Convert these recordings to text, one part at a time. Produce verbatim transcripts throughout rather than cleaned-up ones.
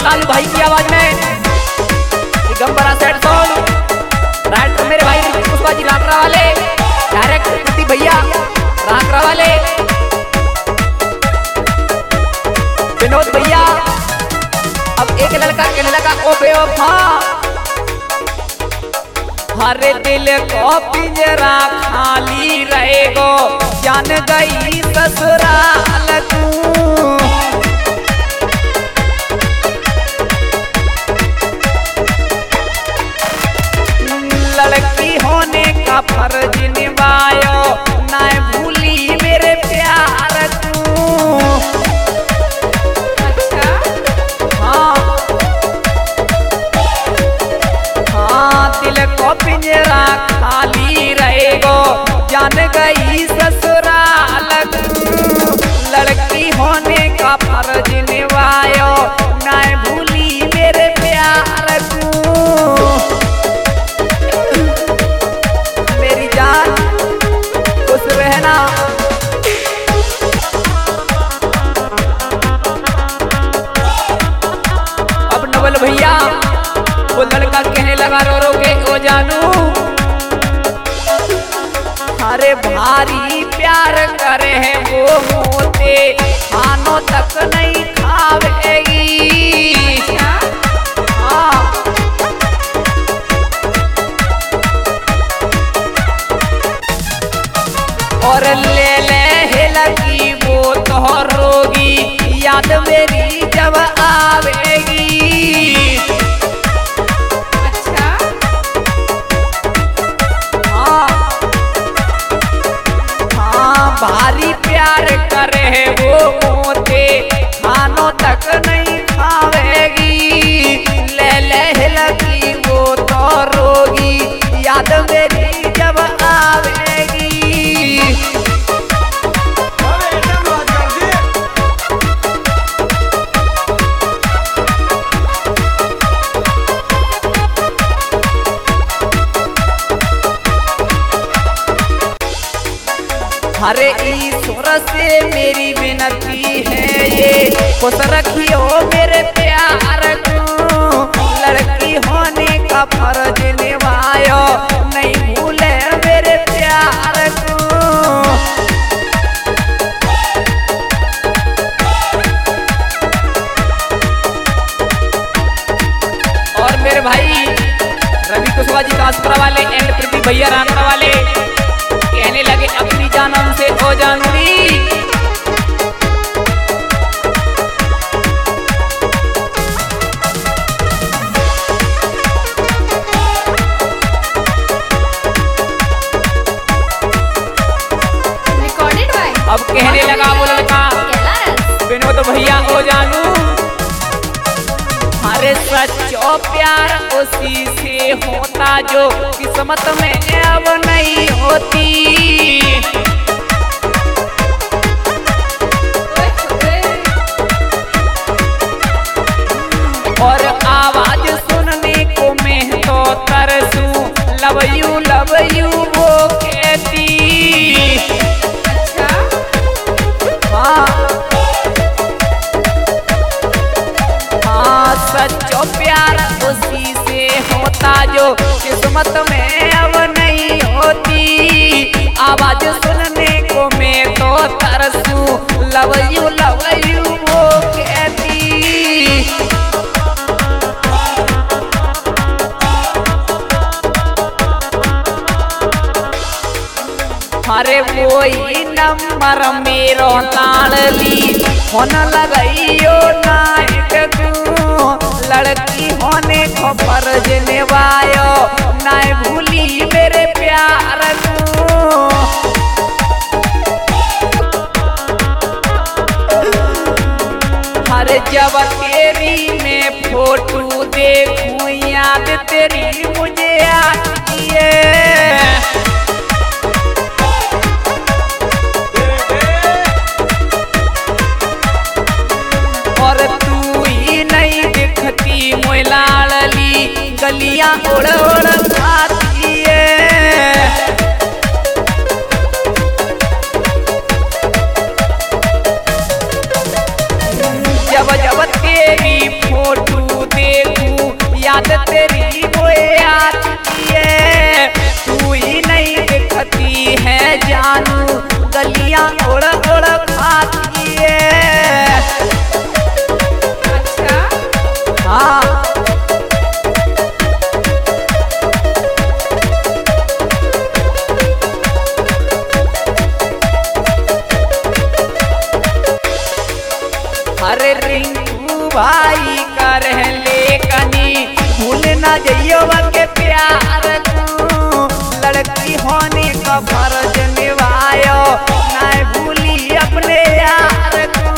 सालू भाई की आवाज में एकदम बड़ा सेट सॉन्ग। राइटर मेरे भाई पुष्पा जी राकरा वाले, डायरेक्टर प्रदीप भैया राकरा वाले, विनोद भैया। अब एक लड़का कहने लगा ओ बेवफा, हरे दिल को पिंजरा खाली रहेगो, जान गई ससुराल तू। लड़की होने का फर्ज निभायो, ना भूली मेरे प्यार तू। अच्छा हाँ हाँ, दिल को पिंजरा खाली रहेगो, जान गई ससुराल तू। लड़की होने का फर्ज निभायो, ना भूली मेरे प्यार तू। मेरी जान खुश रहना। अब नवल भैया वो लड़का कहने लगा रो रो के ओ जानू, अरे भारी प्यार करे हैं वो होते, खानों तक नहीं खावेगी। हाँ और ले ले लगी वो तो रोगी, याद मेरी जब आवेगी। अच्छा हाँ हाँ, भारी प्यार करे है वो मोते, खानों तक नहीं खावेगी। ले ले लगी वो तो रोगी, याद मेरी जब आवेगी। हरे ईश्वर से मेरी विनती है ये, खुश रखियो मेरे प्यार को। लड़की होने का फर्ज निभायो, नहीं भूले मेरे प्यार को। और मेरे भाई रवि कुशवाहा जी कासपुरा वाले एंड प्रदीप भैया रामपुरा वाले कहने लगे अपनी जानम से ओ जानूरी। अब कहने लगा वो लड़का विनोद भैया ओ जानू, हरे सच्चो प्यार उसी से होता जो किस्मत में अब नहीं होती। और आवाज सुनने को मैं तो तरसू, लव यू लव यू वो कहती। अच्छा हाँ हाँ, सच्चो प्यार उसी से होता जो किस्मत में अब नहीं होती। आवाज सुनने को मैं तो तरसू, लव यू लव यू वो कहती। अरे वही नंबर मेरो ताड़ली, फोन लगाइयो नाइट तू। लड़की होने को फर्ज निभायो, ना भूली मेरे प्यार तू। हर जब तेरी मैं फोटो देखूं, याद तेरी मुझे आती है। और तू ही नहीं दिखती मोय लाडली, गलियां उड़ उड़ खाती है। जब जब तेरी फोटो तेरी वो आ चुकी है, तू ही नहीं दिखती है जानू, गलियां उड़ उड़ खाती है। अच्छा हाँ अरे रिंकू भाई कर ले कनी, भूल ना जइयो के प्यार तू, लड़की होने का फर्ज निभायो, ना भूली अपने यार तू।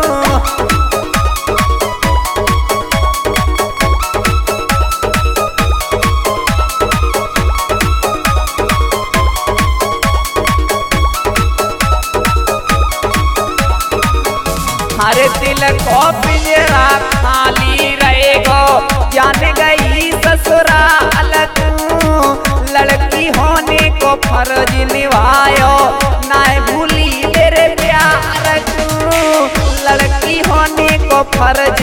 हमारे दिल को पिंजरा खाली रहेगो, जान गई ससुराल तू, लड़की होने को फर्ज निभायो, ना भूली मेरे प्यार तू, लड़की होने को फर्ज